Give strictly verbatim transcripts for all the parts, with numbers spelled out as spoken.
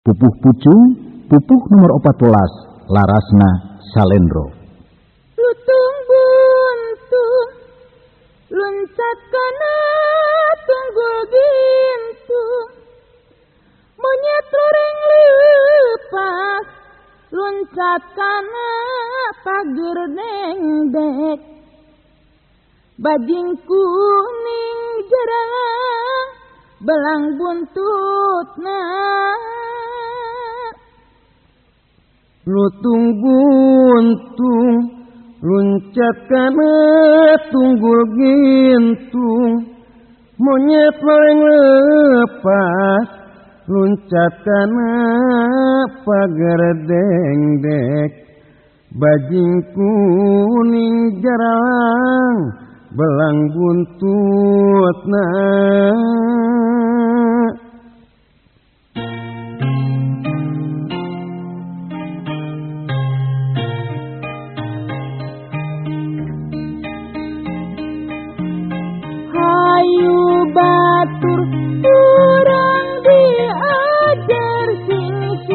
pupuh pucung pupuh nomor opat belas larasna salendro. Lutung buntung luncat kana tunggul gintung monyet loreng lepas luncat kana pager dengdek bajing kuning jerang belang buntutna lutung buntung luncat kana tunggul gintung monyet loreng lepas luncat kana pagar dengdek bajing kuning jarang belang buntutna. Hayu batur urang diajar sing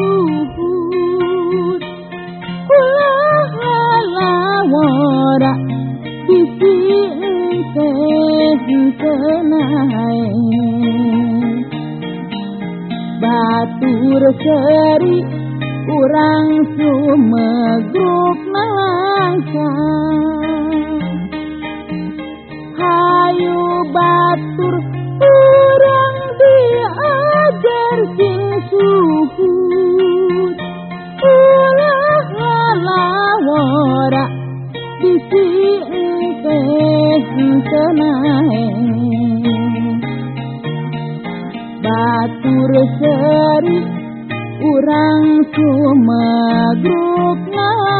suhud ulah halawara bisi ente kenae batur seri urang sumegrup nalangkang hayu batur urang diajar sing suhud ulah halawara bisi ente kenae batur seri urang sumegrup